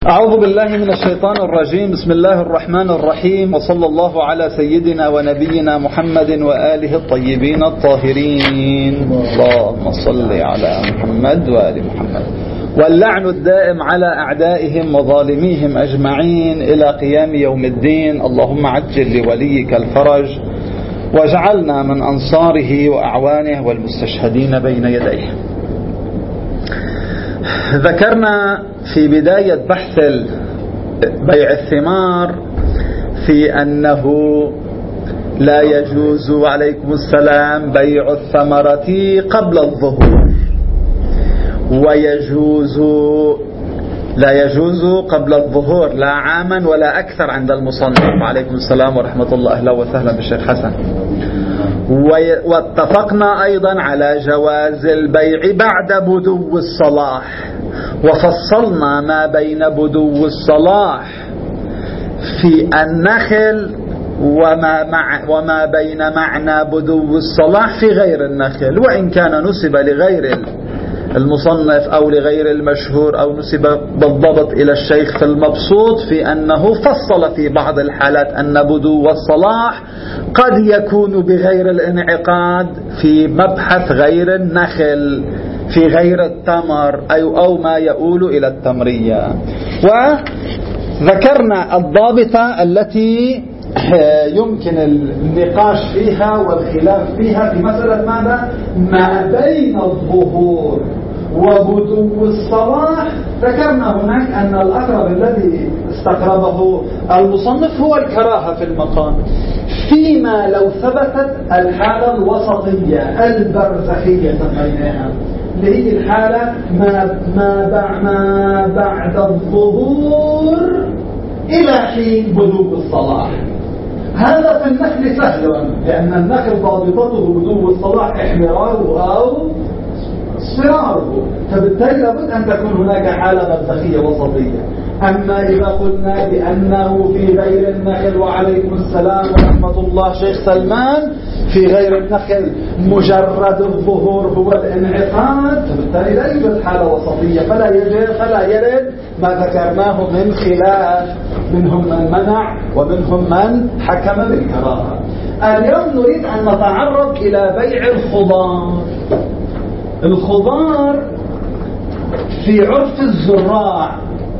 أعوذ بالله من الشيطان الرجيم. بسم الله الرحمن الرحيم، وصلى الله على سيدنا ونبينا محمد وآله الطيبين الطاهرين. اللهم صل على محمد وآل محمد. واللعن الدائم على أعدائهم وظالميهم أجمعين إلى قيام يوم الدين. اللهم عجل لوليك الفرج، واجعلنا من أنصاره وأعوانه والمستشهدين بين يديه. ذكرنا في بداية بحث بيع الثمار في أنه لا يجوز عليكم السلام بيع الثمرة قبل الظهور، لا يجوز قبل الظهور لا عاما ولا أكثر عند المصنف. عليكم السلام ورحمة الله، أهلا وسهلا بالشيخ حسن. واتفقنا أيضا على جواز البيع بعد بدو الصلاح، وفصلنا ما بين بدو الصلاح في النخل وما بين معنى بدو الصلاح في غير النخل، وإن كان نسب لغير المصنف أو لغير المشهور أو نسب بالضبط إلى الشيخ في المبسوط في أنه فصل في بعض الحالات أن بدو الصلاح قد يكون بغير الانعقاد في مبحث غير النخل، في غير التمر أو ما يؤول إلى التمرية. وذكرنا الضابطة التي يمكن النقاش فيها والخلاف فيها في مسألة ماذا؟ ما بين الظهور وبدو الصلاح. ذكرنا هناك أن الأقرب الذي استقربه المصنف هو الكراهة في المقام، فيما لو ثبتت الحالة الوسطية البرزخية سميناها، اللي هي الحالة ما بعد الظهور إلى حين بدو الصلاح. هذا في النخل سهل، لأن النخل ضابطته بدو الصلاح احمراره أو اصفراره، فبالتالي لابد أن تكون هناك حالة برزخية وسطية. أما إذا قلنا بأنه في غير النخل، وعليكم السلام ورحمة الله شيخ سلمان، في غير النخل مجرد الظهور هو الانعقاد، فبالتالي لا يوجد حالة وسطية، فلا يرد ما ذكرناه من خلاف، منهم من منع ومنهم من حكم بالكراهة. اليوم نريد أن نتعرض إلى بيع الخضار. الخضار في عرف الزراع،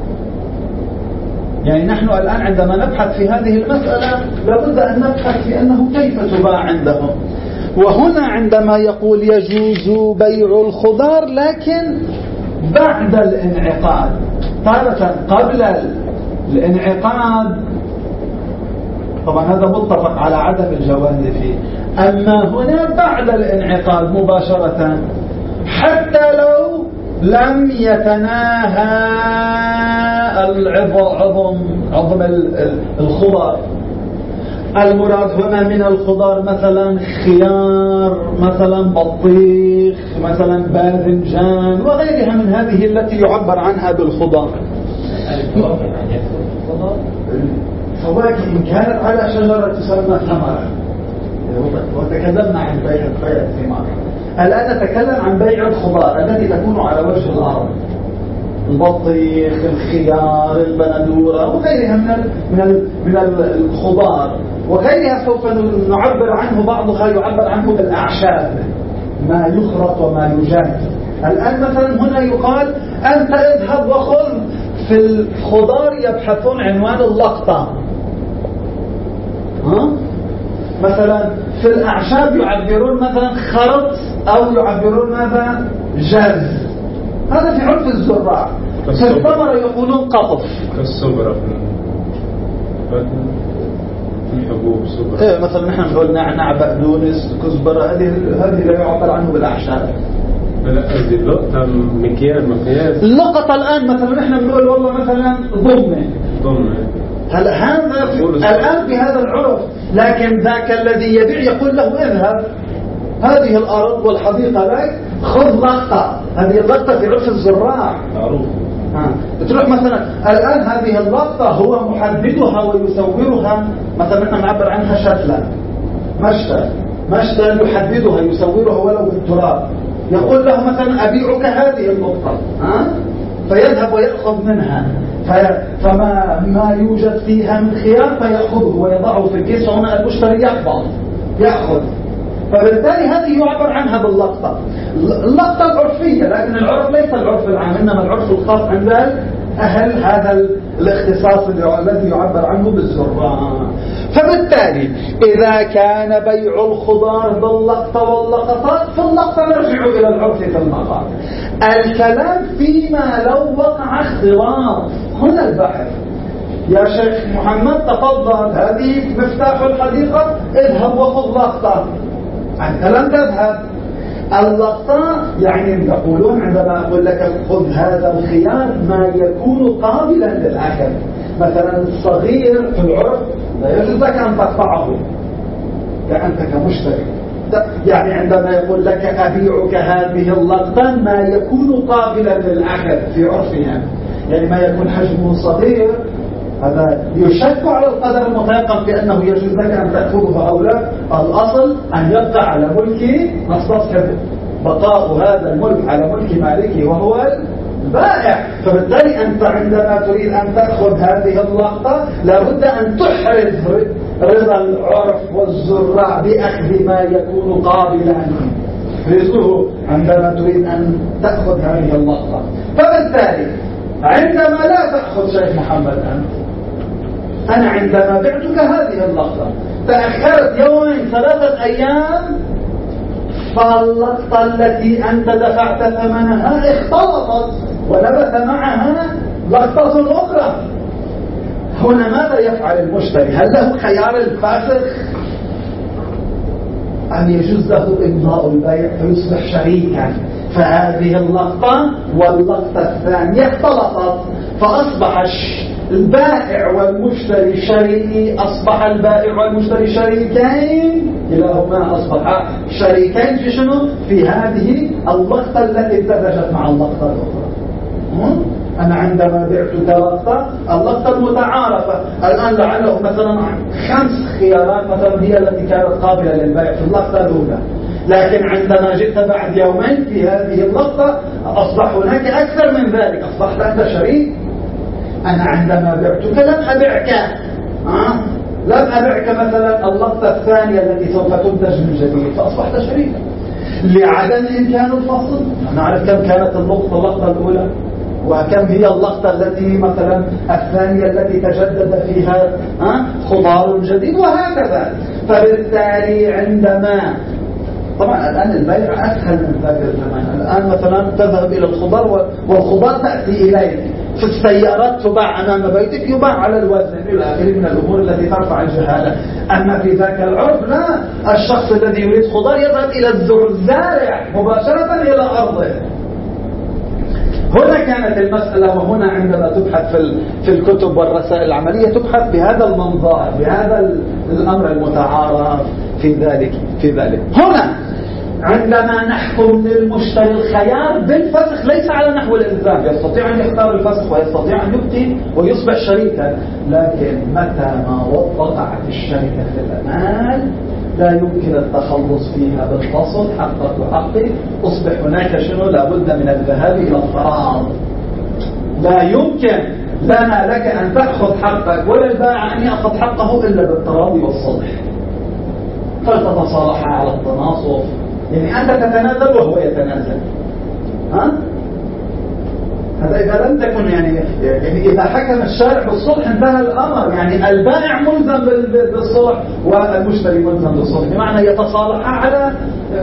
يعني نحن الآن عندما نبحث في هذه المسألة لابد أن نبحث في أنه كيف تباع عندهم. وهنا عندما يقول يجوز بيع الخضار لكن بعد الانعقاد، تارة قبل الانعقاد، طبعا هذا متفق على عدم الجواز فيه، أما هنا بعد الانعقاد مباشرة، حتى لو لم يتناهى عظم الخضار. المراد هنا من الخضار مثلا خيار، مثلا بطيخ، مثلا باذنجان وغيرها من هذه التي يعبر عنها بالخضار. فواكه إن كانت على شجرة تسمى ثمرة، وتكلمنا عن بيع الثمار. الآن نتكلم عن بيع الخضار التي تكون على وجه الأرض، البطيخ، الخيار، البندورة وغيرها من الخضار، وغيرها سوف نعبر عنه، بعضها يعبر عنه بالأعشاب، ما يخرط وما يجاز. الآن مثلا هنا يقال أنت اذهب وخذ. في الخضار يبحثون عنوان اللقطة، مثلا في الأعشاب يعبرون مثلا خرط أو يعبرون ماذا؟ جاز. هذا في عرف الزراع. في الثمرة يقولون قطف كالصبرة، في حبوب صبرة. إيه مثلا نحن نقول نعناع، بقدونس، كزبرة، هذه لا يعبر عنه بالأعشاب. لا قصدي اللقطة مقياس. اللقطة الآن مثلا نحن نقول والله مثلا ضمن. هذا الآن في هذا العرف، لكن ذاك الذي يبيع يقول له اذهب، هذه الأرض والحديقة لك، خذ لقطة. هذه اللقطة في عرف الزراع معروف. تروح مثلا الآن هذه اللقطة هو محددها ويصورها، مثلا نحن نعبر عنها شتلة، مشتى يحددها يصورها ولو بالتراب، يقول له مثلا أبيعك هذه النقطة، فيذهب ويأخذ منها. فما يوجد فيها من خيار فيأخذه ويضعه في الكيس، وهنا المشتري يأخذ. فبالتالي هذه يعبر عنها باللقطة، اللقطة العرفية، لكن العرف ليس العرف العام، إنما العرف الخاص عند أهل هذا الاختصاص الذي يعبر عنه بالزراع. فبالتالي إذا كان بيع الخضار باللقطة واللقطات، فاللقطة نرجع إلى العرف في المقام. الكلام فيما لو وقع اختلاط، هنا البحث. يا شيخ محمد تفضل، هذه مفتاح الحديقة، اذهب وخذ لقطة. أنت لم تذهب. اللقطة يعني يقولون عندما أقول لك خذ هذا الخيار ما يكون قابلا للأكل، مثلا الصغير في العرف لا يجوز لك أن تقطعه أنت كمشتري. يعني عندما يقول لك أبيعك هذه اللقطة ما يكون قابلا للأكل في عرفنا، يعني ما يكون حجمه صغير، هذا يشك على القدر المتيقن بأنه يجوز لك أن تأخذه أو لا. الأصل أن يبقى على ملك مستصحب، بقاء هذا الملك على ملك مالكه وهو البائع. فبالتالي أنت عندما تريد أن تأخذ هذه اللقطة لابد أن تحرز رضا العرف والزراع بأخذ ما يكون قابلا، رزقه عندما تريد أن تأخذ هذه اللقطة. فبالتالي عندما لا تأخذ شيخ محمد أنا عندما بعتك هذه اللقطة تأخرت يومين 3 أيام، فاللقطة التي أنت دفعت ثمنها اختلطت ونبت معها لقطة أخرى. هنا ماذا يفعل المشتري؟ هل له خيار الفاسخ أن يجوز له إمضاء البيع فيصبح شريكا؟ فهذه اللقطة واللقطة الثانية اختلطت، فأصبح البائع والمشتري شريكي، أصبح البائع والمشتري شريكين، كلاهما أصبح شريكين في شنو؟ في هذه اللقطة التي امتزجت مع اللقطة الأخرى. أنا عندما بعت لقطة، اللقطة المتعارفة الآن لعله مثلا 5 خيارات مثلا هي التي كانت قابلة للبيع في اللقطة الأولى، لكن عندما جئت بعد يومين في هذه اللقطة أصبح هناك أكثر من ذلك، أصبحت أنت شريك. أنا عندما بعتك لم أبعك مثلا اللقطة الثانية التي سوف تنتج من جديد، فأصبحت شريكا لعدم إمكان الفصل. نعرف كم كانت اللقطة الأولى وكم هي اللقطة التي مثلا الثانية التي تجدد فيها خضار جديد وهكذا. فبالتالي عندما طبعا الآن البيع أسهل من ذاك الزمان، الآن مثلا تذهب إلى الخضار والخضار تأتي إليك في السيارات، تباع أمام بيتك، يباع على الوزن إلى آخره من الأمور التي ترفع الجهالة. أما في ذاك العرف لا، الشخص الذي يريد خضار يذهب إلى الزارع مباشرة إلى أرضه. هنا كانت المسألة، وهنا عندما تبحث في الكتب والرسائل العملية تبحث بهذا المنظار، بهذا الأمر المتعارف في ذلك. هنا عندما نحكم للمشتري الخيار بالفسخ ليس على نحو الإلزام، يستطيع أن يختار الفسخ ويستطيع أن يبقي ويصبح شريكا، لكن متى ما وقعت الشركة في الأمان لا يمكن التخلص فيها بالفصل، حقك وحقي، أصبح هناك شنو؟ لابد من الذهاب إلى الفراغ. لا يمكن لنا لك أن تأخذ حقك ولا البائع أن يأخذ حقه إلا بالتراضي والصلح، فلتتصالح على التناصف، يعني أنت تتنازل وهو يتنازل. هذا إذا لم تكن يعني إذا حكم الشارع بالصلح انتهى الأمر، يعني البائع ملزم بالصلح والمشتري ملزم بالصلح، بمعنى يتصالح على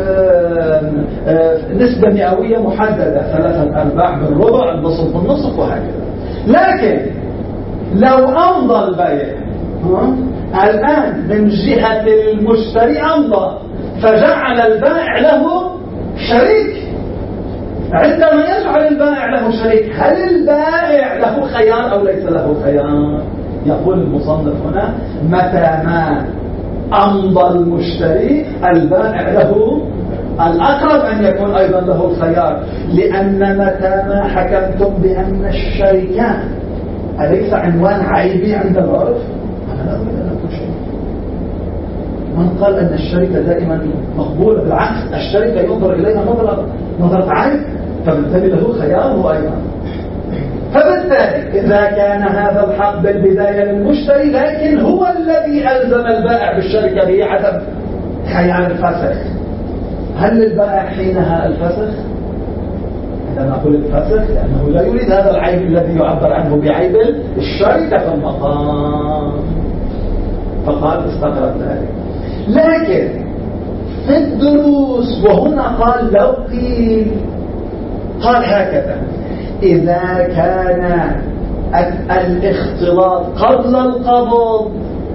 نسبة مئوية محددة، 3/4 بالربع، النصف بالنصف وهكذا. لكن لو أمضى البيع الآن من جهة المشتري أمضى فجعل البائع له شريك، عندما يجعل البائع له شريك هل البائع له خيار أو ليس له خيار؟ يقول المصنف هنا متى ما أمضى المشتري البائع له الأقرب أن يكون أيضا له الخيار، لأن متى ما حكمتم بأن الشركة أليس عنوان عيبي عند العرف؟ أنا لا أريد أن أكون شيء. من قال أن الشركة دائما مقبولة؟ بالعكس، الشركة ينظر إليها نظرة عيب، فبالتالي له خياره أيضا. فبالتالي إذا كان هذا الحق بالبداية للمشتري لكن هو الذي ألزم البائع بالشركة بعدم خيار الفسخ، هل للبائع حينها الفسخ؟ عندما أقول الفسخ لأنه لا يريد هذا العيب الذي يعبر عنه بعيب الشركة في المقام، فقال استغرب ذلك. لكن في الدروس وهنا قال لو قيل، قال هكذا: إذا كان الاختلاط قبل القبض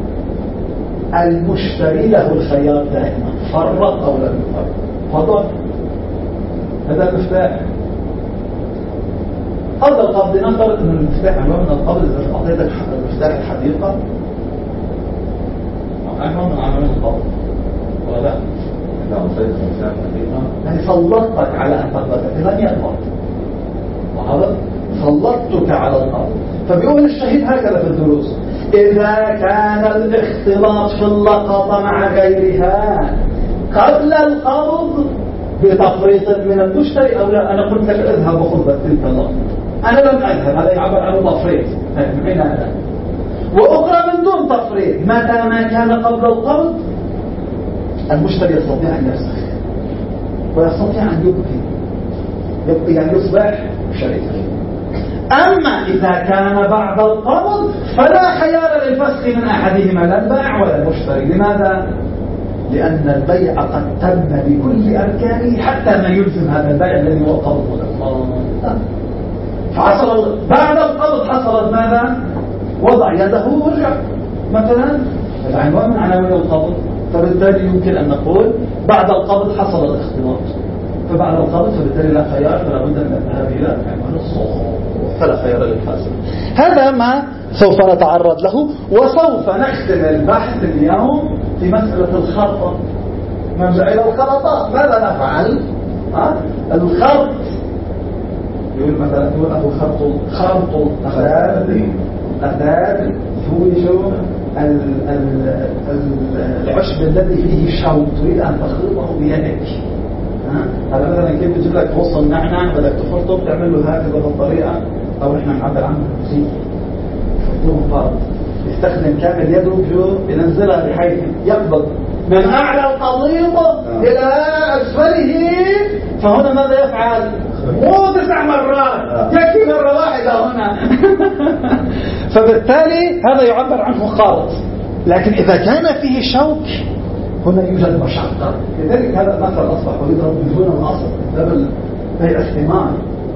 المشتري له الخيار دائما، فرق أو لم يفرق، فضل هذا المفتاح. قبل القبض نفترض أن المفتاح نوع من القبض، إذا أعطيتك المفتاح الحديقة نوع من عمل القبض ولا لا؟ إذا أعطيتك المفتاح الحديقة يعني سلطتك على أن تقبض لم يقبض، وهذا سلطتك على القبض. فبيقول الشهيد هكذا في الدروس: إذا كان الاختلاط في اللقطة مع غيرها قبل القبض بتفريط من المشتري أو لا، أنا قلت لك اذهب وخذ تلك اللقطة، أنا لم أذهب، هذا يعبر عنه تفريط من أين هذا؟ وأخرى من دون تفريط، متى ما كان قبل القبض المشتري يستطيع أن يفسخ ويستطيع أن يبقي يعني يصبح شريكا. أما إذا كان بعد القبض فلا خيار للفسخ من أحدهما، لا البائع ولا المشتري. لماذا؟ لأن البيع قد تم بكل أركانه حتى ما يلزم هذا البيع الذي هو قبض الإقراض. فحصل بعد القبض حصلت ماذا؟ وضع يده ورجع مثلا، العنوان من عناوين القبض، فبالتالي يمكن أن نقول بعد القبض حصل الاختلاط، فبعد القبض فبالتالي لا خيار، فلا بد من الذهاب إلى عنوان الصوت، فلا خيار للفاسد. هذا ما سوف نتعرض له، وسوف نختم البحث اليوم في مسألة الخرط. نرجع إلى الخرطات، ماذا نفعل؟ الخرط يقول مثلا يقول خرط الأثاث يوجد العشب الذي فيه شوك تريد أن تخلطه بيدك. هذا مثلا كيف بتجيب لك غصن نعناع بدك تخلطه بتعمل له هكذا بالطريقة، أو إحنا نعبر عنه بسيط فرط، يستخدم كامل يده ينزلها بحيث يقبض من أعلى القضيب إلى أسفله. فهنا ماذا يفعل؟ مو 9 مرات، يكفي مرة واحدة هنا. فبالتالي هذا يعبر عنه خالط. لكن إذا كان فيه شوك هنا يوجد مشقة، لذلك هذا المثل أصبح يضرب من هنا الأصل قبل بيع الثمار.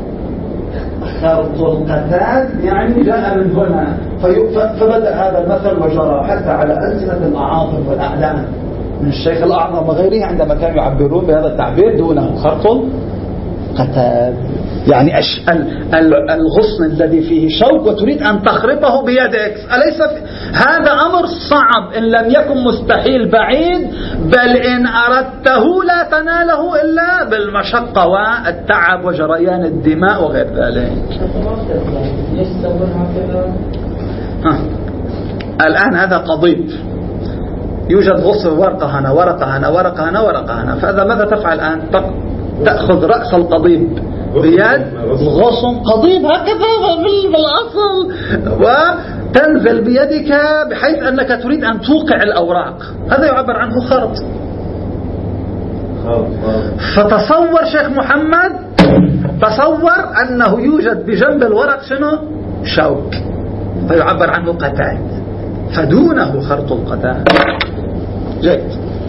خرط القتاد يعني جاء من هنا، فبدأ هذا المثل وجرى حتى على ألسنة الأعاظم والأعلام من الشيخ الأعظم وغيره عندما كانوا يعبرون بهذا التعبير دونه خرط القتاد، يعني الغصن الذي فيه شوك وتريد أن تخرطه بيدك. أليس هذا أمر صعب إن لم يكن مستحيل بعيد، بل إن أردته لا تناله إلا بالمشقة والتعب وجريان الدماء وغير ذلك. الآن هذا قضيب، يوجد غصن ورقة هنا ورقة هنا ورقة هنا ورقة هنا، فإذا ماذا تفعل الآن؟ تأخذ رأس القضيب بيد الغصن، قضيب هكذا بالأصل، وتنزل بيدك بحيث أنك تريد أن توقع الأوراق. هذا يعبر عنه خرط. فتصور شيخ محمد، تصور أنه يوجد بجنب الورق شنو؟ شوك، فيعبر عنه قتاد، فدونه خرط القتاد. جيد.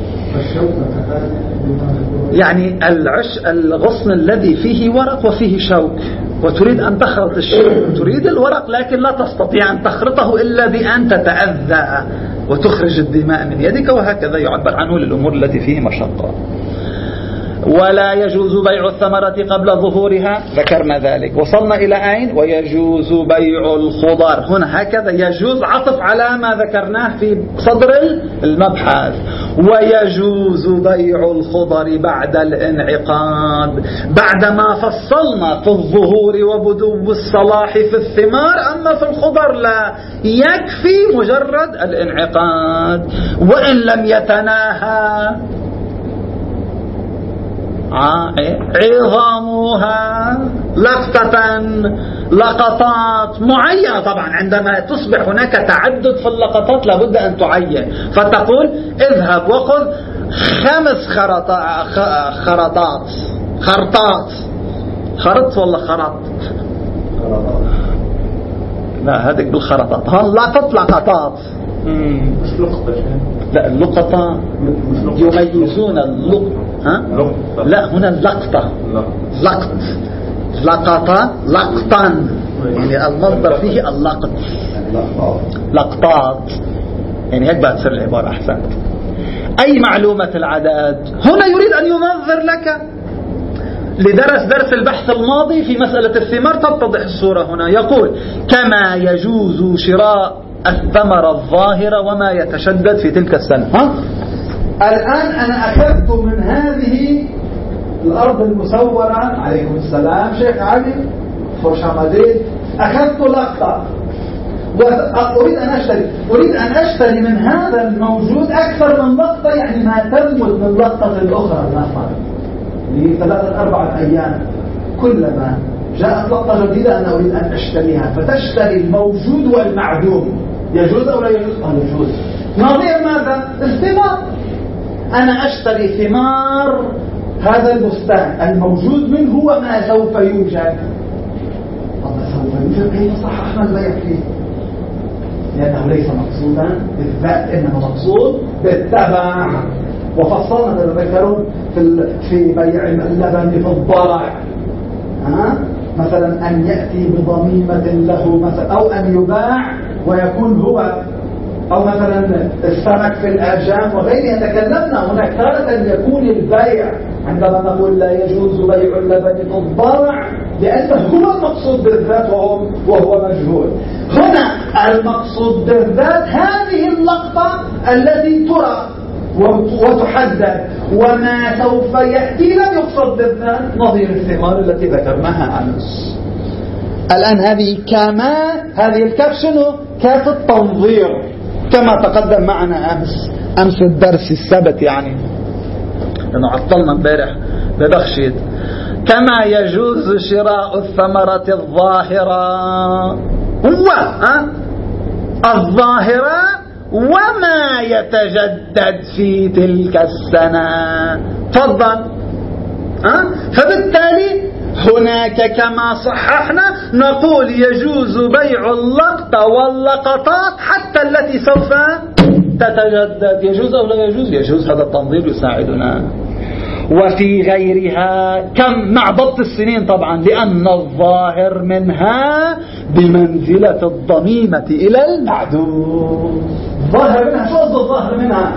يعني الغصن الذي فيه ورق وفيه شوك، وتريد أن تخرط الشوك، تريد الورق لكن لا تستطيع أن تخرطه إلا بأن تتأذى وتخرج الدماء من يدك، وهكذا يعبر عنه للأمور التي فيه مشقة. ولا يجوز بيع الثمرة قبل ظهورها، ذكرنا ذلك. وصلنا إلى أين؟ ويجوز بيع الخضر. هنا هكذا يجوز عطف على ما ذكرناه في صدر المبحث. ويجوز بيع الخضر بعد الانعقاد، بعدما فصلنا في الظهور وبدو الصلاح في الثمار. أما في الخضر لا، يكفي مجرد الانعقاد، وإن لم يتناهى عظامها لقطة لقطات معينة. طبعا عندما تصبح هناك تعدد في اللقطات لابد أن تعين، فتقول اذهب وخذ 5 خرطات. خرط ولا خرط؟ لا هذيك بالخرطات. لقطات. مش لقطة. لا اللقطة يميزون اللقطة. لا هنا اللقطة. لقطة لقطا، يعني المصدر فيه اللقط. لقطات يعني هيك بتصير العبارة أحسن. أي معلومة العدد هنا يريد أن ينظر لك. لدرس درس البحث الماضي في مسألة الثمار تتضح الصورة هنا. يقول كما يجوز شراء الثمرة الظاهرة وما يتشدد في تلك السنة. الآن أنا أخذت من هذه الأرض المسورة، عليكم السلام شيخ علي خوش عمدين، أخذت لقطة أريد أن أشتري من هذا الموجود أكثر من لقطة، يعني ما تنمت من لقطة الأخرى الآخر ل3-4 أيام. كلما جاءت لقطة جديدة أنا أريد أن أشتريها، فتشتري الموجود والمعدوم. يجوز أو لا يجوز؟ يجوز. نظير ماذا؟ الثمار. أنا أشتري ثمار هذا البستان الموجود منه وما سوف يوجد. وما سوف يوجد كيف صححنا البيع فيه؟ لأنه ليس مقصودا بالذات، إنما مقصود بالتبع. وفصلنا تذكرون في بيع اللبن في الضرع، مثلا أن يأتي بضميمة له مثلا، أو أن يباع ويكون هو، أو مثلا السمك في الأرجام وغيرها. تكلمنا هناك تارة يكون البيع عندما نقول لا يجوز بيع اللبن في الضرع لأنه هو المقصود بالذات وهو مجهول. هنا المقصود بالذات هذه اللقطة التي ترى وتحدد، وما سوف يأتي لم يقصد بالذات، نظير الثمار التي ذكرناها أمس. الآن هذه الكاف شنو؟ كاف التنظير كما تقدم معنا أمس الدرس السبت، يعني لأنه عطلنا امبارح بدخشيد. كما يجوز شراء الثمرة الظاهرة الظاهرة وما يتجدد في تلك السنة. تفضل. فبالتالي هناك كما صححنا نقول يجوز بيع اللقطة واللقطات حتى التي سوف تتجدد. يجوز أو لا يجوز؟ يجوز. هذا التنظير يساعدنا. وفي غيرها كم مع ضبط السنين طبعا، لأن الظاهر منها بمنزلة الضميمة إلى المعدوم. الظاهر منها شو قصد الظاهر منها؟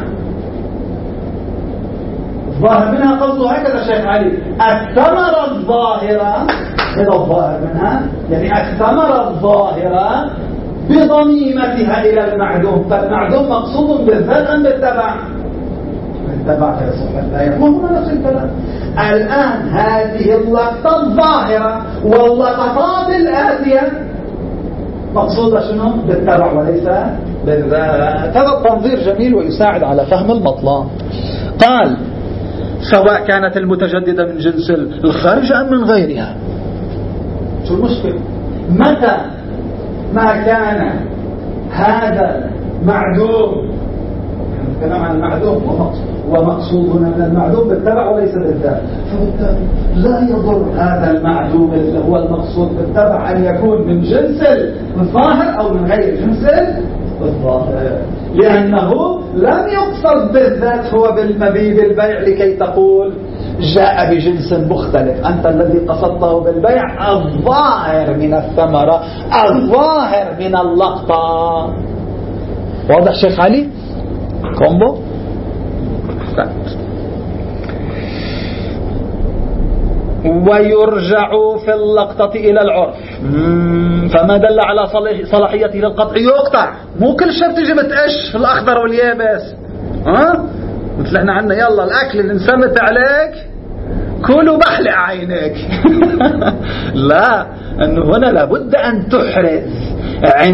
الظاهر منها قصده هكذا شيخ علي، الثمرة الظاهرة هذا الظاهر منها، يعني الثمرة الظاهرة بضميمتها إلى المعدوم. فالمعدوم مقصود بالذات أم بالتبع؟ بالتبع لا يكون نفس الكلام. الآن هذه اللقطة الظاهرة واللقطات الآتية مقصودة شنو؟ بالتبع وليس بالذات. هذا التنظير جميل ويساعد على فهم المطلب. قال سواء كانت المتجددة من جنس الخارج أم من غيرها. شو المشكلة؟ متى ما كان هذا معدوم، نتكلم عن المعدوم ومقصود هنا من المعدوم بالتبع وليس بالذات، فبالتالي لا يضر هذا المعدوم اللي هو المقصود بالتبع أن يكون من جنس الظاهر أو من غير جنس الظاهر، لأنه لم يقصد بالذات هو بالمبيع بالبيع لكي تقول جاء بجنس مختلف. أنت الذي قصدته بالبيع الظاهر من الثمرة، الظاهر من اللقطة. واضح شيخ علي؟ كومبو؟ ويرجع في اللقطة إلى العرف، فما دل على صلاحيته للقطع يقطع. مو كل شيء بتيجي بتقش في الأخضر واليابس. مثل احنا عنا يلا الأكل اللي انسمت عليك كله بحلق عينك. لا، أنه هنا لابد أن تحرز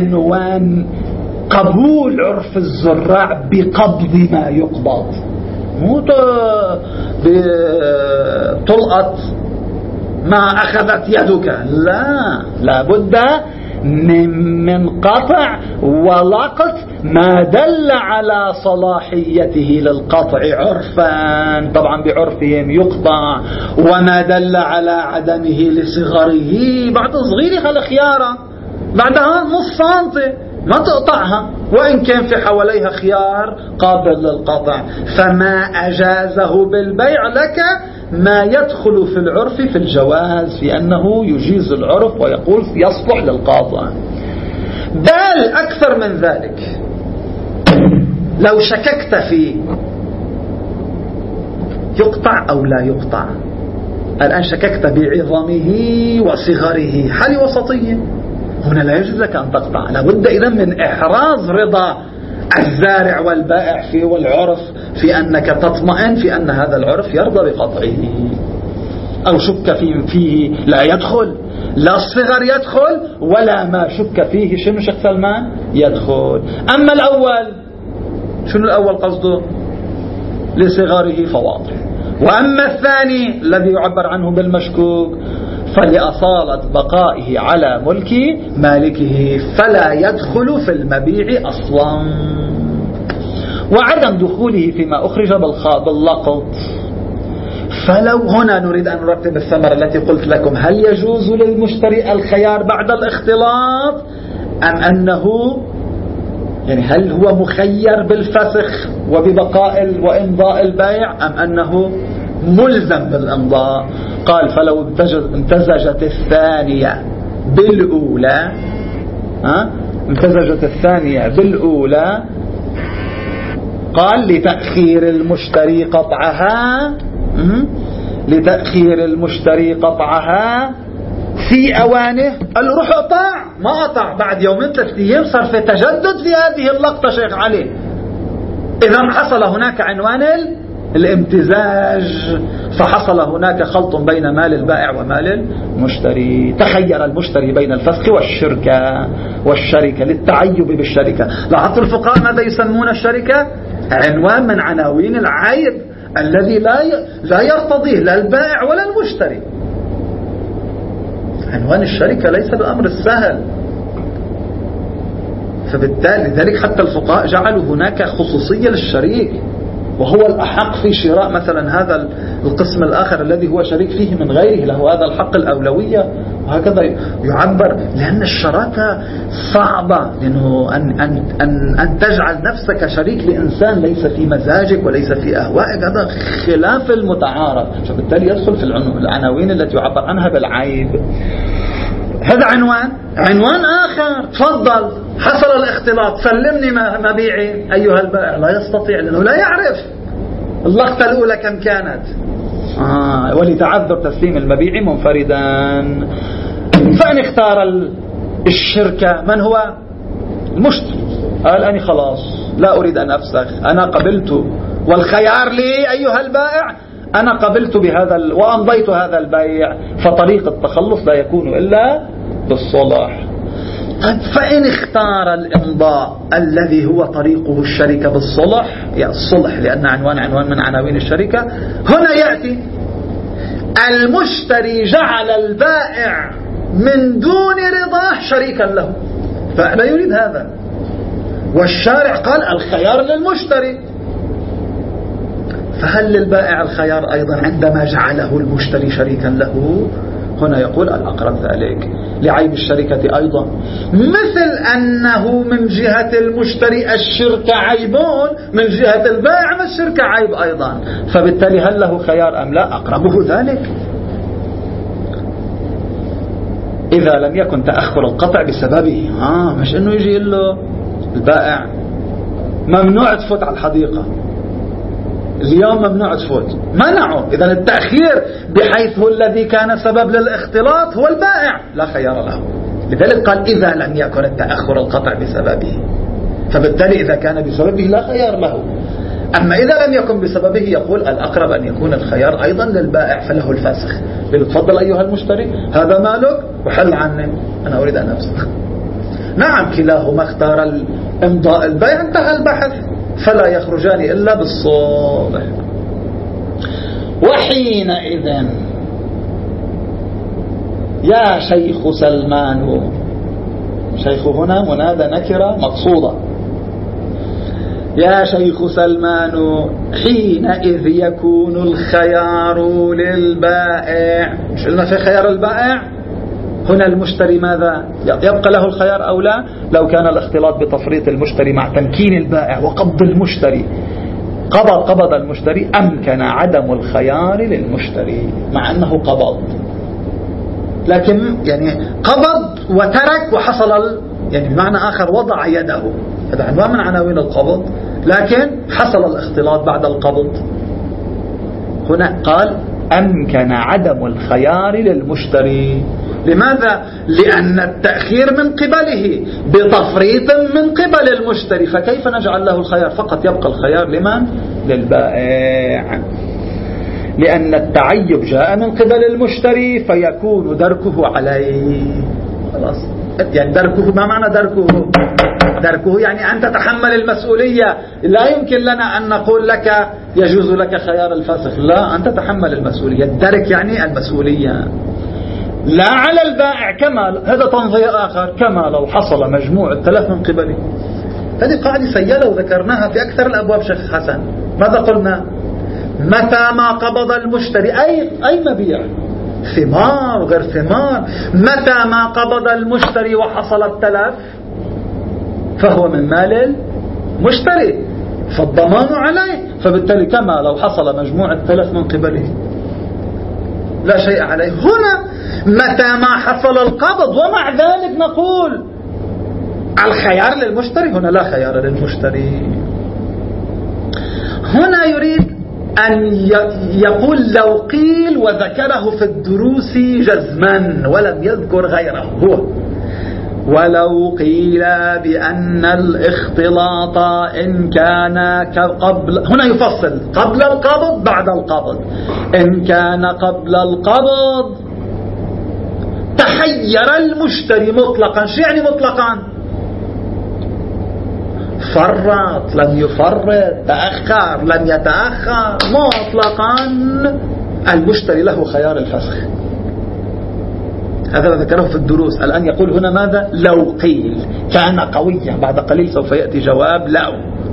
عنوان قبول عرف الزراع بقبض ما يقبض. مو تلقط ما أخذت يدك، لا، لابد من قطع ولقط ما دل على صلاحيته للقطع عرفا، طبعا بعرفهم يقطع، وما دل على عدمه لصغره، بعد صغير خلق خيارة بعدها نص سنتي ما تقطعها، وإن كان في حواليها خيار قابل للقطع. فما أجازه بالبيع لك ما يدخل في العرف في الجواز، في أنه يجيز العرف ويقول يصلح للقاطع. بل أكثر من ذلك، لو شككت في يقطع أو لا يقطع، الآن شككت بعظمه وصغره، حال وسطية، هنا لا يجوز لك أن تقطع. لابد إذن من إحراز رضا الزارع والبائع فيه والعرف في أنك تطمئن في أن هذا العرف يرضى بقطعه. أو شك فيه لا يدخل، لا الصغر يدخل ولا ما شك فيه شنو شيخ سلمان يدخل. أما الأول شنو الأول قصده؟ لصغاره فواضح. وأما الثاني الذي يعبر عنه بالمشكوك فلأصالة بقائه على ملك مالكه، فلا يدخل في المبيع أصلا. وعدم دخوله فيما أخرج باللقط. فلو هنا نريد أن نرتب الثمرة التي قلت لكم، هل يجوز للمشتري الخيار بعد الاختلاط، أم أنه يعني هل هو مخير بالفسخ وببقاء وإمضاء البيع، أم أنه ملزم بالإمضاء؟ قال فلو امتزجت الثانية بالأولى، امتزجت الثانية بالأولى، قال لتأخير المشتري قطعها، لتأخير المشتري قطعها في أوانه. قال له روح اقطع، ما قطع، بعد يومين 3 أيام صار في تجدد في هذه اللقطة شيخ علي. إذا حصل هناك عنوان الامتزاج، فحصل هناك خلط بين مال البائع ومال المشتري. تخير المشتري بين الفسخ والشركة للتعيب بالشركة. لاحظت الفقهاء ماذا يسمون الشركة؟ عنوان من عناوين العيب الذي لا يرتضيه لا البائع ولا المشتري. عنوان الشركة ليس بالأمر السهل. فبالتالي ذلك حتى الفقهاء جعلوا هناك خصوصية للشريك، وهو الأحق في شراء مثلا هذا القسم الآخر الذي هو شريك فيه من غيره، له هذا الحق الأولوية. وهكذا يعبر، لأن الشراكة صعبة، لأنه أن تجعل نفسك شريك لإنسان ليس في مزاجك وليس في أهوائك، هذا خلاف المتعارف. فبالتالي يدخل في العناوين التي يعبر عنها بالعيب. هذا عنوان آخر. تفضل، حصل الاختلاط، سلمني مبيعي أيها البائع. لا يستطيع، لأنه لا يعرف اللقطة الأولى كم كانت. ولتعذر تسليم المبيع منفردا. فإن اختار الشركة من هو المشتري، قال أنا خلاص لا أريد أن أفسخ، أنا قبلت والخيار لي أيها البائع، أنا قبلت بهذا وأمضيت هذا البيع، فطريق التخلص لا يكون إلا بالصلح. فإن اختار الإمضاء الذي هو طريقه الشركة بالصلح، يعني الصلح لأن عنوان من عناوين الشركة، هنا يأتي المشتري جعل البائع من دون رضاه شريكا له، فلا يريد هذا، والشارع قال الخيار للمشتري. فهل للبائع الخيار أيضا عندما جعله المشتري شريكا له؟ هنا يقول الأقرب ذلك لعيب الشركة أيضا، مثل أنه من جهة المشتري الشركة عيبون، من جهة البائع الشركة عيب أيضا. فبالتالي هل له خيار أم لا؟ أقربه ذلك إذا لم يكن تأخر القطع بسببه. مش إنه يجي يقول له البائع ممنوع تفوت على الحديقة اليوم، ممنوع تفوت، منعه. إذا التأخير بحيث هو الذي كان سبب للاختلاط هو البائع، لا خيار له. لذلك قال إذا لم يكن التأخر القطع بسببه، فبالتالي إذا كان بسببه لا خيار له. أما إذا لم يكن بسببه يقول الأقرب أن يكون الخيار أيضا للبائع، فله الفسخ. تفضل أيها المشتري، هذا مالك وحل عني، أنا أريد أن أفسخ. نعم، كلاهما اختار إمضاء البيع، انتهى البحث، فلا يخرجان إلا بالصلح. وحينئذ يا شيخ سلمان، شيخ هنا منادى نكرة مقصودة، يا شيخ سلمان حينئذ يكون الخيار للبائع. مش قلنا في خيار البائع؟ هنا المشتري ماذا؟ يبقى له الخيار أو لا؟ لو كان الاختلاط بتفريط المشتري مع تمكين البائع وقبض المشتري، قبض المشتري، أمكن عدم الخيار للمشتري مع أنه قبض، لكن يعني قبض وترك وحصل يعني بمعنى آخر وضع يده، هذا عنوان من عناوين القبض، لكن حصل الاختلاط بعد القبض. هنا قال أمكن عدم الخيار للمشتري. لماذا؟ لأن التأخير من قبله بتفريط من قبل المشتري، فكيف نجعل له الخيار؟ فقط يبقى الخيار لمن؟ للبائع، لأن التعيب جاء من قبل المشتري فيكون دركه عليه. خلاص، يعني دركه، ما معنى دركه؟ دركه يعني أن تتحمل المسؤولية. لا يمكن لنا أن نقول لك يجوز لك خيار الفسخ، لا، أنت تتحمل المسؤولية. الدرك يعني المسؤولية، لا على البائع كما، هذا تنظير آخر، كما لو حصل مجموع التلف من قبله. هذه قاعدة سيئة وذكرناها في أكثر الأبواب شيخ حسن. ماذا قلنا؟ متى ما قبض المشتري أي مبيع، ثمار وغير ثمار، متى ما قبض المشتري وحصل التلف فهو من مال المشتري، فالضمان عليه، فبالتالي كما لو حصل مجموع التلف من قبله لا شيء عليه. هنا متى ما حصل القبض ومع ذلك نقول الخيار للمشتري، هنا لا خيار للمشتري. هنا يريد أن يقول لو قيل، وذكره في الدروس جزما ولم يذكر غيره، هو ولو قيل بأن الاختلاط إن كان قبل، هنا يفصل قبل القبض بعد القبض، إن كان قبل القبض تحير المشتري مطلقا. شو يعني مطلقا؟ فرط، لم يفرط، تأخر، لم يتأخر، مطلقا المشتري له خيار الفسخ. هذا ذكره في الدروس. الآن يقول هنا ماذا؟ لو قيل كان قويا، بعد قليل سوف يأتي جواب لو،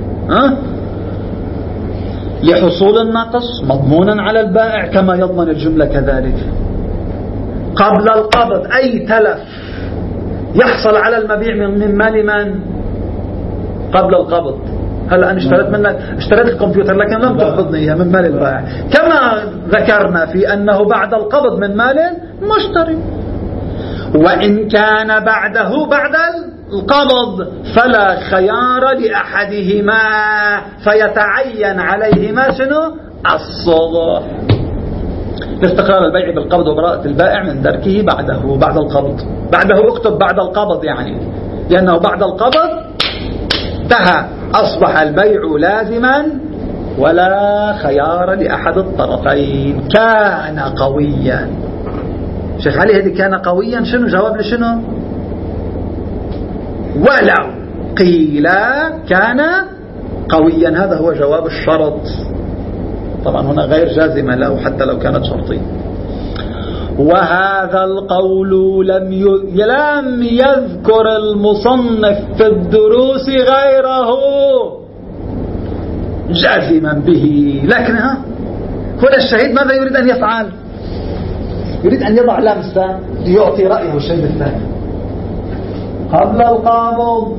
لحصول النقص مضمونا على البائع كما يضمن الجملة كذلك. قبل القبض أي تلف يحصل على المبيع من مال من؟ قبل القبض. هلا أنا اشتريت الكمبيوتر لكن لم تقبضني إياه، من مال البائع، كما ذكرنا في أنه بعد القبض من مال المشتري. وإن كان بعده بعد القبض فلا خيار لأحدهما، فيتعين عليهما شنو؟ الصلح، لاستقرار البيع بالقبض وبراءة البائع من دركه بعد القبض. بعده اكتب بعد القبض يعني، لأنه بعد القبض انتهى، أصبح البيع لازما ولا خيار لأحد الطرفين. كان قويا. شيخ علي هذه كان قويا شنو جواب لشنو؟ ولو قيل كان قويا، هذا هو جواب الشرط. طبعا هنا غير جازمة له حتى لو كانت شرطية. وهذا القول لم يذكر المصنف في الدروس غيره جازما به. لكن هنا الشهيد ماذا يريد أن يفعل؟ يريد أن يضع لمسة ليعطي رأيه الشيء الثاني. قبل القبض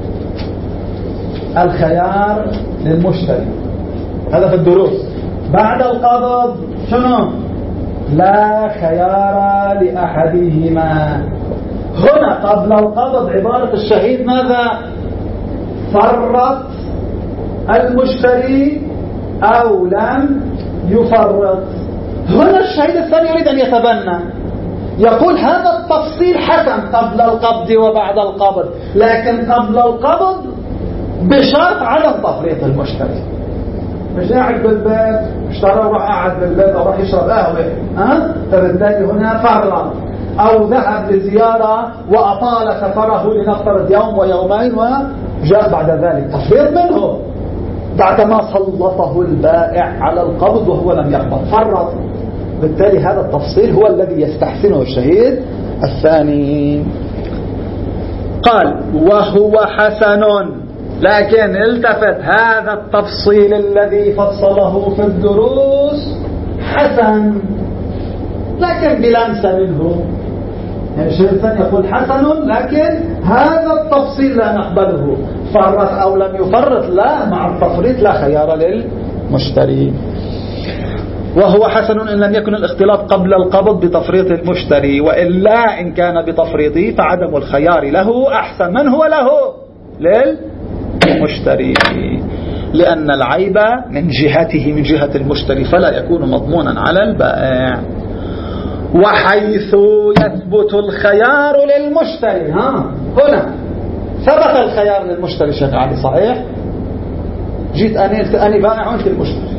الخيار للمشتري، هذا في الدروس. بعد القبض شنو؟ لا خيار لأحدهما. هنا قبل القبض عبارة الشهيد ماذا؟ فرط المشتري أو لم يفرط. هنا الشهيد الثاني يريد أن يتبنى، يقول هذا التفصيل حسن قبل القبض وبعد القبض، لكن قبل القبض بشرط عدم تفريط المشتري. مش قاعد بالبيت، اشترى وراح قاعد بالبيت او راح يشرب قهوه، فبالتالي هنا فرط، او ذهب لزياره واطال سفره لنفترض يوم ويومين وجاء بعد ذلك تفريط منه، بعدما سلطه البائع على القبض وهو لم يقبض فرط. بالتالي هذا التفصيل هو الذي يستحسنه الشهيد الثاني. قال وهو حسن، لكن التفت هذا التفصيل الذي فصله في الدروس حسن لكن بلمس منه. يعني الشيخ الثاني يقول حسن لكن هذا التفصيل لا نقبله، فرط أو لم يفرط لا، مع التفريط لا خيار للمشتري. وهو حسن إن لم يكن الاختلاط قبل القبض بتفريط المشتري، وإلا إن كان بتفريطه فعدم الخيار له أحسن. من هو له؟ للمشتري، لأن العيب من جهته من جهة المشتري فلا يكون مضمونا على البائع. وحيث يثبت الخيار للمشتري، هنا ثبت الخيار للمشتري شيخ علي صحيح؟ جيت أنا بائع وأنت المشتري،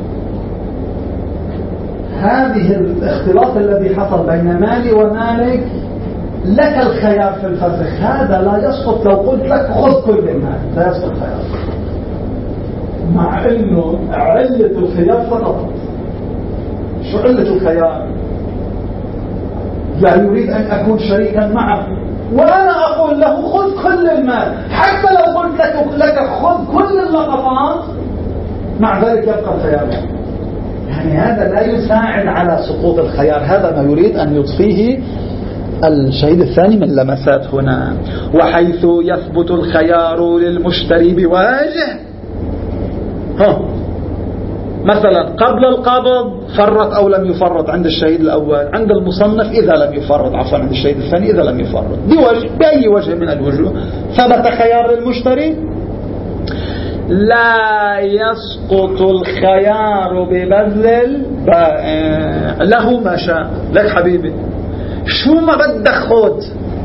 هذه الاختلاط الذي حصل بين مالي ومالك لك الخيار في الفسخ، هذا لا يسقط. لو قلت لك خذ كل المال لا يسقط خيار، مع انه علة الخيار فقط. شو علة الخيار؟ لا يريد ان اكون شريكا معه وانا اقول له خذ كل المال، حتى لو قلت لك خذ كل اللقطات مع ذلك يبقى الخيار. يعني هذا لا يساعد على سقوط الخيار، هذا ما يريد أن يضفيه الشهيد الثاني من لمسات هنا. وحيث يثبت الخيار للمشتري بواجه، مثلا قبل القبض فرط أو لم يفرط عند الشهيد الأول، عند المصنف إذا لم يفرط، عفوا عند الشهيد الثاني إذا لم يفرط، بأي وجه من الوجوه ثبت خيار للمشتري، لا يسقط الخيار ببذل البائع له ما شاء. لك حبيبي شو ما بدك خذ،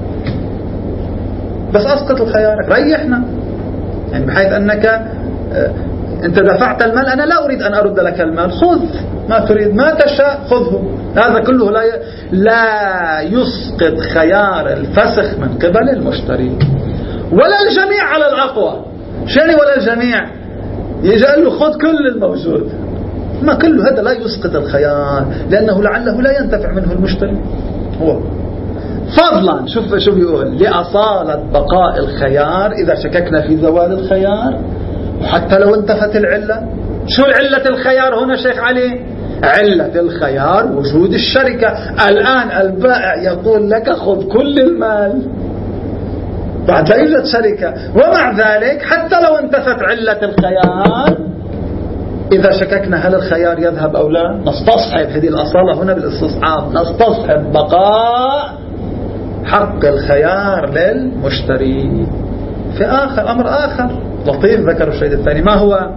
بس أسقط الخيار ريحنا، يعني بحيث أنك أنت دفعت المال، أنا لا أريد أن أرد لك المال، خذ ما تريد ما تشاء خذه. هذا كله لا يسقط خيار الفسخ من قبل المشتري، ولا الجميع على الأقوى. شاني ولا الجميع يجي قال له خذ كل الموجود، ما كله هذا لا يسقط الخيار، لأنه لعله لا ينتفع منه المشتري هو. فضلا شوف بيقول لأصالة بقاء الخيار إذا شككنا في زوال الخيار، وحتى لو انتفت العلة. شو العلة الخيار هنا شيخ علي؟ علة الخيار وجود الشركة. الآن البائع يقول لك خذ كل المال بعد لا يوجد شركة، ومع ذلك حتى لو انتفت علة الخيار إذا شككنا هل الخيار يذهب أو لا، نستصحب هذه الأصالة هنا بالاستصحاب، نستصحب بقاء حق الخيار للمشتري. في أمر آخر لطيف ذكر الشهيد الثاني، ما هو؟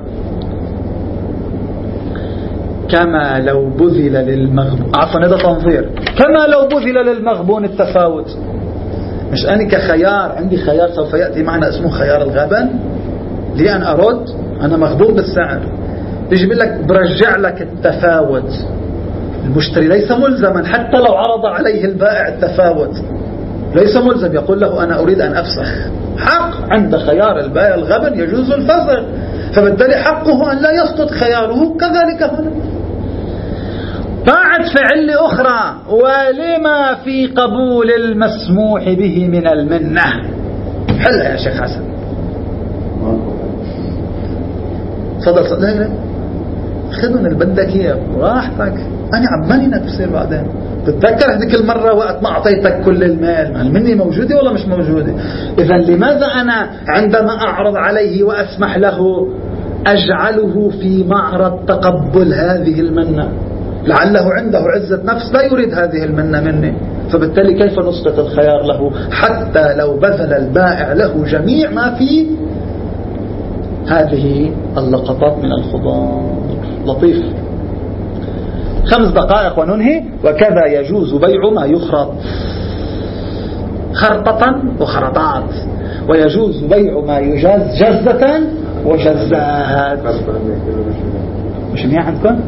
كما لو بذل للمغبون، عفوا هذا تنظير، كما لو بذل للمغبون التفاوت. مش أنا كخيار عندي خيار سوف يأتي معنا اسمه خيار الغبن، لي أن أرد أنا مغبون بالسعر، بيجي بيقول لك برجع لك التفاوت. المشتري ليس ملزما حتى لو عرض عليه البائع التفاوت، ليس ملزم، يقول له أنا أريد أن أفسخ. حق عند خيار البائع الغبن يجوز الفسخ، فبالتالي حقه أن لا يسقط خياره. كذلك هنا بعد فعل أخرى، ولما في قبول المسموح به من المنة. حلها يا شيخ حسن، صدق لا خذوا اللي بدك اياه براحتك، انا عمالي بصير بعدين. تتذكر هذيك المرة وقت ما أعطيتك كل المال مني موجودة ولا مش موجودة؟ إذا لماذا أنا عندما أعرض عليه وأسمح له أجعله في معرض تقبل هذه المنة؟ لعله عنده عزة نفس لا يريد هذه المنة مني، فبالتالي كيف نسقط الخيار له حتى لو بذل البائع له جميع ما في هذه اللقطات من الخضار. لطيف. 5 دقائق وننهي. وكذا يجوز بيع ما يخرط خرطة وخرطات، ويجوز بيع ما يجاز جزة وجزات. مش منيح عندكم؟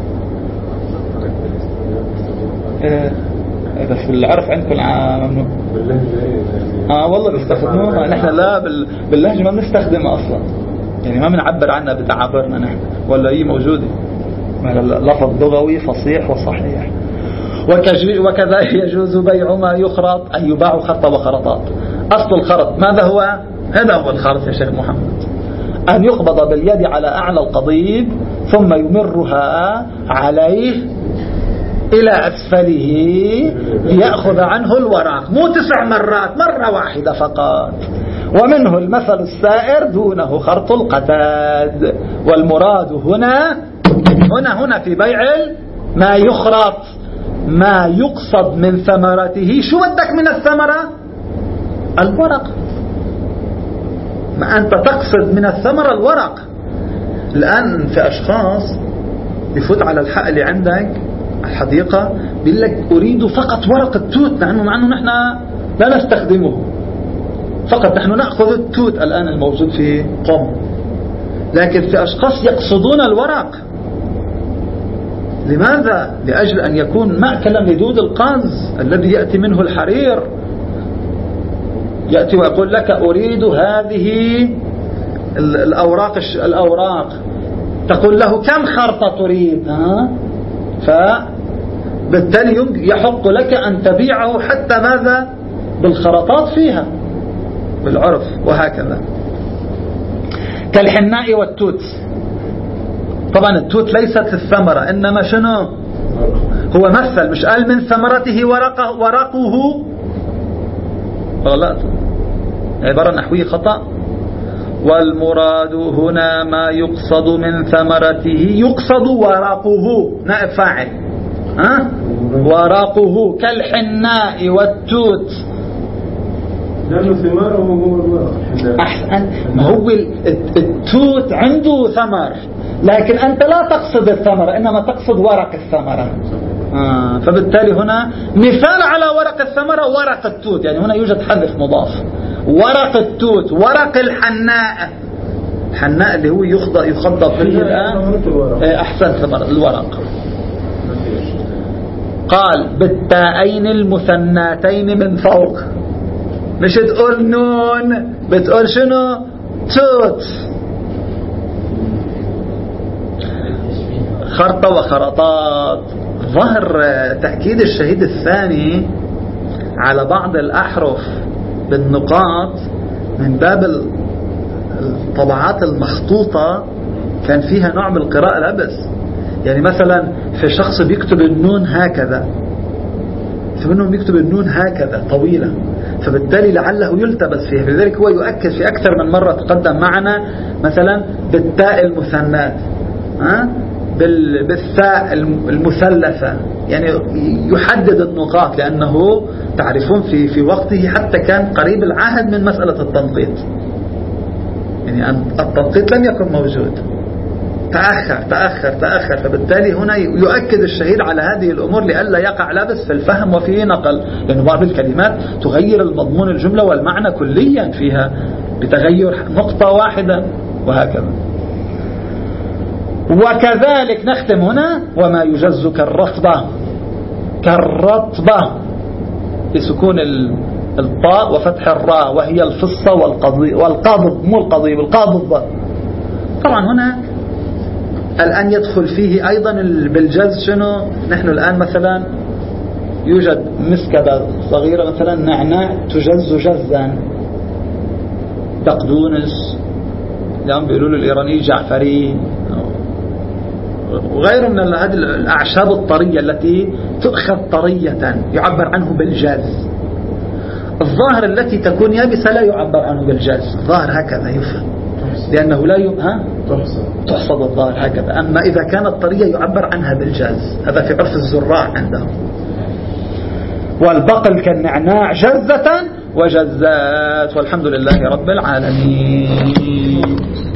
بس بالعرف عندكم ممنوع. والله بيستخدموها، نحن لا باللهجة ما بنستخدمها أصلا. يعني ما بنعبر عنها بتعابيرنا نحن ولا هي موجودة، لفظ لغوي فصيح وصحيح. وكذا يجوز بيع ما يخرط، أن يباع خرطة وخرطات. أصل الخرط ماذا هو؟ هذا هو الخرط يا شيخ محمد، أن يقبض باليد على أعلى القضيب ثم يمرها عليه إلى أسفله ليأخذ عنه الورق، مو 9 مرات، مرة واحدة فقط. ومنه المثل السائر دونه خرط القتاد. والمراد هنا في بيع ما يخرط، ما يقصد من ثمرته. شو بدك من الثمرة؟ الورق. ما أنت تقصد من الثمرة الورق. الآن في أشخاص يفوت على الحق اللي عندك الحديقة بيقول لك أريد فقط ورق التوت، مع أنه نحن لا نستخدمه، فقط نحن نأخذ التوت الآن الموجود في قم. لكن في أشخاص يقصدون الورق. لماذا؟ لأجل أن يكون مأكلا لدود القز الذي يأتي منه الحرير. يأتي ويقول لك أريد هذه الأوراق، تقول له كم خرطة تريد؟ فبالتالي يحق لك أن تبيعه حتى ماذا؟ بالخرطات فيها بالعرف. وهكذا كالحناء والتوت. طبعا التوت ليست الثمرة، إنما شنو هو مثل، مش قال من ثمرته ورقه. غلط، عبارة نحوية خطأ. والمراد هنا ما يقصد من ثمرته، يقصد ورقه، نائب فاعل، ورقه كالحناء والتوت، لأنه ثماره هو الورق. أحسن، ما هو التوت عنده ثمر، لكن أنت لا تقصد الثمرة إنما تقصد ورق الثمرة. فبالتالي هنا مثال على ورق الثمرة ورق التوت، يعني هنا يوجد حذف مضاف. ورق التوت، ورق الحناء، الحناء اللي هو يخضب منه الآن. أحسن، ثمرة الورق. قال بالتاءين المثناتين من فوق، مش تقول نون، بتقول شنو؟ توت. خرطة وخرطات. ظهر تأكيد الشهيد الثاني على بعض الأحرف بالنقاط من باب الطبعات المخطوطة، كان فيها نوع من القراءة لبس. يعني مثلا في شخص بيكتب النون هكذا، في منهم يكتب النون هكذا طويلة، فبالتالي لعله يلتبس فيها. لذلك هو يؤكد في أكثر من مرة تقدم معنا مثلا بالتاء المثنات، بالثاء المثلثة، يعني يحدد النقاط، لأنه تعرفون في وقته حتى كان قريب العهد من مسألة التنقيط، يعني التنقيط لم يكن موجود، تأخر. فبالتالي هنا يؤكد الشهيد على هذه الأمور لئلا يقع لبس في الفهم وفي نقل، لأن بعض الكلمات تغير المضمون الجملة والمعنى كليا فيها بتغير نقطة واحدة، وهكذا. وكذلك نختم هنا وما يجز كالرطبة بسكون الطاء وفتح الراء، وهي الفصة والقابض، مو القضيب، القابض. طبعا هنا الآن يدخل فيه أيضا بالجز شنو؟ نحن الآن مثلا يوجد مسكبة صغيرة مثلا نعناع تجز جزا، بقدونس، اليوم بيقولوا له الإيراني جعفري، وغيره من هذه الأعشاب الطرية التي تؤخذ طرية يعبر عنه بالجاز. الظاهر التي تكون يابسة لا يعبر عنه بالجاز، الظاهر هكذا يفهم، لأنه لا تحصد الظاهر هكذا. أما إذا كانت طرية يعبر عنها بالجاز، هذا في عرف الزراع عندهم. والبقل كالنعناع جزة وجزات. والحمد لله رب العالمين.